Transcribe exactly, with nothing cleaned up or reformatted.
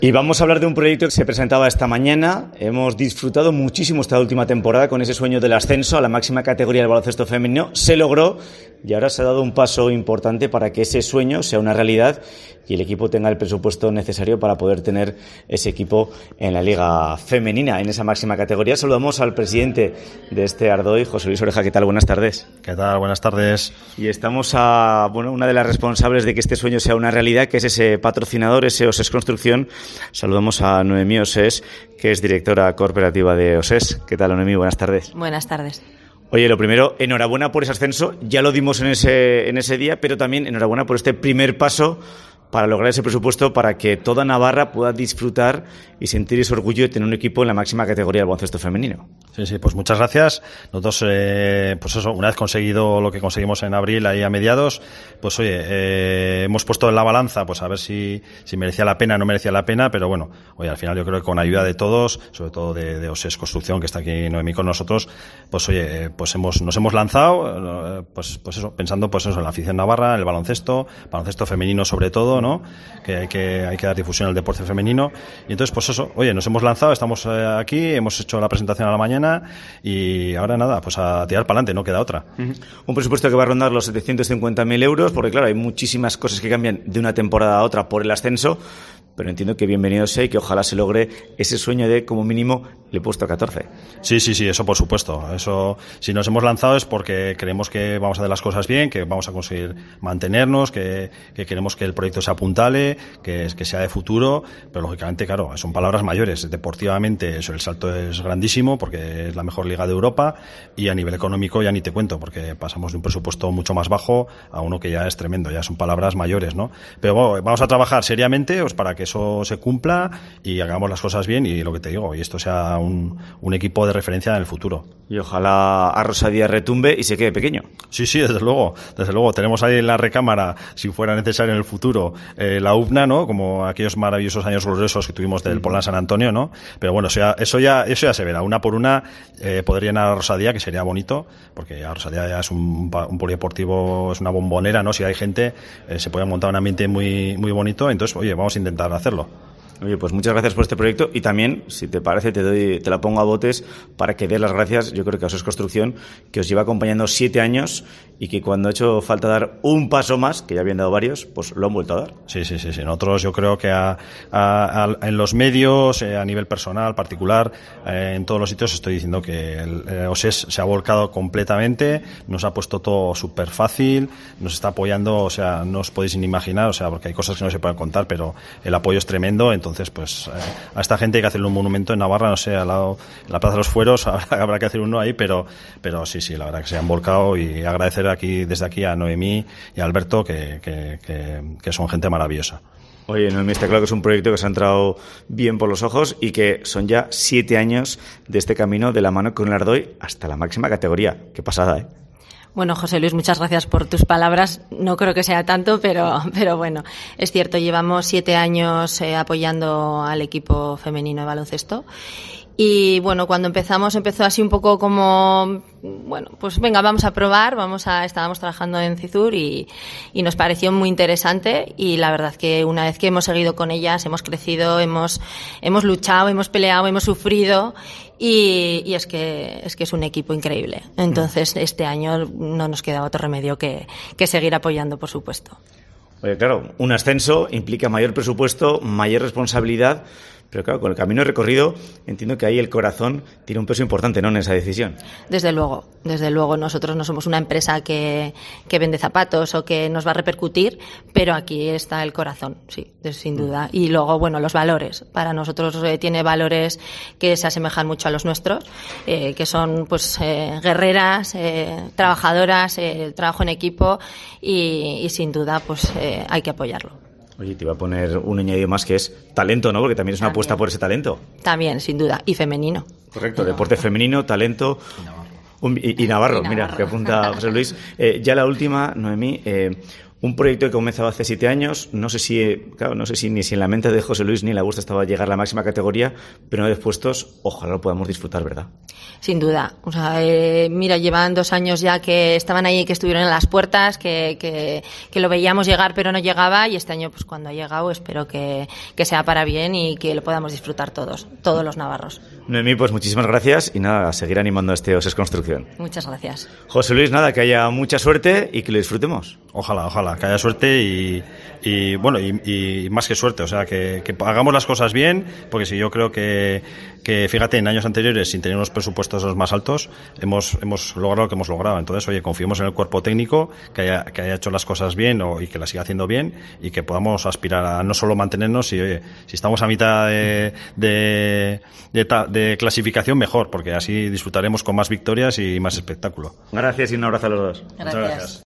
Y vamos a hablar de un proyecto que se presentaba esta mañana. Hemos disfrutado muchísimo esta última temporada con ese sueño del ascenso a la máxima categoría del baloncesto femenino. Se logró y ahora se ha dado un paso importante para que ese sueño sea una realidad y el equipo tenga el presupuesto necesario para poder tener ese equipo en la liga femenina, en esa máxima categoría. Saludamos al presidente de este Ardoy, José Luis Oreja. ¿Qué tal? Buenas tardes. ¿Qué tal? Buenas tardes. Y estamos a bueno, una de las responsables de que este sueño sea una realidad, que es ese patrocinador, ese OSES Construcción. Saludamos a Noemí Osés, que es directora corporativa de OSES. ¿Qué tal, Noemí? Buenas tardes. Buenas tardes. Oye, lo primero, enhorabuena por ese ascenso. Ya lo dimos en ese, en ese día, pero también enhorabuena por este primer paso para lograr ese presupuesto para que toda Navarra pueda disfrutar y sentir ese orgullo de tener un equipo en la máxima categoría del baloncesto femenino. Sí, sí, pues muchas gracias. Nosotros, eh, pues eso, una vez conseguido lo que conseguimos en abril, ahí a mediados, pues oye, eh, hemos puesto en la balanza, pues a ver si, si merecía la pena o no merecía la pena, pero bueno, oye, al final yo creo que con ayuda de todos, sobre todo de, de OSES Construcción, que está aquí Noemí con nosotros, pues oye, eh, pues hemos, nos hemos lanzado, eh, pues, pues eso, pensando pues eso, en la afición navarra, en el baloncesto, baloncesto femenino sobre todo, ¿no? Que hay que, hay que dar difusión al deporte femenino. Y entonces, pues eso, oye, nos hemos lanzado, estamos eh, aquí, hemos hecho la presentación a la mañana y ahora nada, pues a tirar para adelante, no queda otra. Uh-huh. Un presupuesto que va a rondar los setecientos cincuenta mil euros, porque claro, hay muchísimas cosas que cambian de una temporada a otra por el ascenso, pero entiendo que bienvenido sea y que ojalá se logre ese sueño de, como mínimo, le he puesto catorce. Sí, sí, sí, eso por supuesto. Eso, si nos hemos lanzado es porque creemos que vamos a hacer las cosas bien, que vamos a conseguir mantenernos, que, que queremos que el proyecto se apuntale, que, que sea de futuro, pero lógicamente, claro, son palabras mayores. Deportivamente, eso, el salto es grandísimo porque es la mejor liga de Europa y a nivel económico ya ni te cuento, porque pasamos de un presupuesto mucho más bajo a uno que ya es tremendo, ya son palabras mayores, ¿no? Pero bueno, vamos a trabajar seriamente pues, para que eso se cumpla y hagamos las cosas bien y lo que te digo, y esto sea un, un equipo de referencia en el futuro. Y ojalá a Rosa Díaz retumbe y se quede pequeño. Sí, sí, desde luego, desde luego. Tenemos ahí en la recámara, si fuera necesario en el futuro, eh, la U P N A, ¿no? Como aquellos maravillosos años gloriosos que tuvimos del Polán San Antonio, ¿no? Pero bueno, eso ya, eso ya, eso ya se verá. Una por una, eh, podría llenar a Rosa Díaz, que sería bonito, porque a Rosa Díaz ya es un, un polideportivo, es una bombonera, ¿no? Si hay gente, eh, se puede montar un ambiente muy, muy bonito. Entonces, oye, vamos a intentar hacerlo. Oye, pues muchas gracias por este proyecto y también, si te parece, te doy, te la pongo a botes para que des las gracias. Yo creo que a OSES Construcción, que os lleva acompañando siete años y que cuando ha hecho falta dar un paso más, que ya habían dado varios, pues lo han vuelto a dar. Sí, sí, sí, sí. Nosotros yo creo que a, a, a, en los medios, eh, a nivel personal, particular, eh, en todos los sitios estoy diciendo que el, el OSES se ha volcado completamente, nos ha puesto todo súper fácil, nos está apoyando, o sea, no os podéis ni imaginar, o sea, porque hay cosas que no se pueden contar, pero el apoyo es tremendo. Entonces Entonces, pues eh, a esta gente hay que hacerle un monumento en Navarra, no sé, al lado, en la Plaza de los Fueros, habrá, habrá que hacer uno ahí, pero pero sí, sí, la verdad que se han volcado y agradecer aquí desde aquí a Noemí y a Alberto, que, que, que, que son gente maravillosa. Oye, Noemí, está claro que es un proyecto que se ha entrado bien por los ojos y que son ya siete años de este camino de la mano con el Ardoy hasta la máxima categoría. Qué pasada, ¿eh? Bueno, José Luis, muchas gracias por tus palabras. No creo que sea tanto, pero, pero bueno, es cierto, llevamos siete años eh, apoyando al equipo femenino de baloncesto. Y bueno, cuando empezamos, empezó así un poco como, bueno, pues venga, vamos a probar, vamos a, estábamos trabajando en CISUR y, y nos pareció muy interesante y la verdad que una vez que hemos seguido con ellas, hemos crecido, hemos, hemos luchado, hemos peleado, hemos sufrido y, y es que, es que es un equipo increíble. Entonces, este año no nos queda otro remedio que, que seguir apoyando, por supuesto. Oye, claro, un ascenso implica mayor presupuesto, mayor responsabilidad. Pero claro, con el camino recorrido entiendo que ahí el corazón tiene un peso importante, ¿no?, en esa decisión. Desde luego, desde luego. Nosotros no somos una empresa que, que vende zapatos o que nos va a repercutir, pero aquí está el corazón, sí, sin duda. Y luego, bueno, los valores. Para nosotros eh, tiene valores que se asemejan mucho a los nuestros, eh, que son pues eh, guerreras, eh, trabajadoras, eh, trabajo en equipo y, y sin duda pues eh, hay que apoyarlo. Oye, te iba a poner un añadido más que es talento, ¿no? Porque también es una también. apuesta por ese talento. También, sin duda. Y femenino. Correcto, deporte femenino, talento. Y Navarro, un, y, y Navarro, y Navarro. Mira, que apunta José Luis. Eh, ya la última, Noemí. Eh, Un proyecto que comenzaba hace siete años, no sé si, claro, no sé si ni si en la mente de José Luis ni la gusta estaba llegar a la máxima categoría, pero una vez puestos, ojalá lo podamos disfrutar, ¿verdad? Sin duda. O sea, eh, mira, llevan dos años ya que estaban ahí, que estuvieron en las puertas, que, que, que lo veíamos llegar pero no llegaba, y este año, pues cuando ha llegado, espero que, que sea para bien y que lo podamos disfrutar todos, todos los navarros. Noemí, pues muchísimas gracias y nada, a seguir animando a este Oses Construcción. Muchas gracias. José Luis, nada, que haya mucha suerte y que lo disfrutemos. Ojalá, ojalá, que haya suerte y, y bueno, y, y más que suerte, o sea, que, que hagamos las cosas bien, porque si yo creo que, que, fíjate, en años anteriores, sin tener unos presupuestos los más altos, hemos, hemos logrado lo que hemos logrado. Entonces, oye, confiemos en el cuerpo técnico, que haya, que haya hecho las cosas bien o, y que las siga haciendo bien, y que podamos aspirar a no solo mantenernos, y oye, si estamos a mitad de, de, de, de, de clasificación, mejor, porque así disfrutaremos con más victorias y más espectáculo. Gracias y un abrazo a los dos. Gracias. Muchas gracias.